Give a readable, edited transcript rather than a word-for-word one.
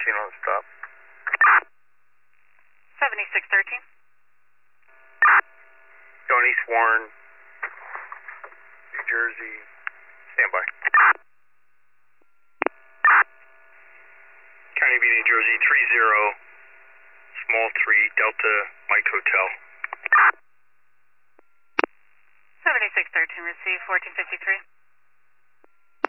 14 on the stop. 7613. Going East Warren, New Jersey. Stand by. County B, New Jersey, 30, small 3, Delta Mike Hotel. 7613, receive 1453.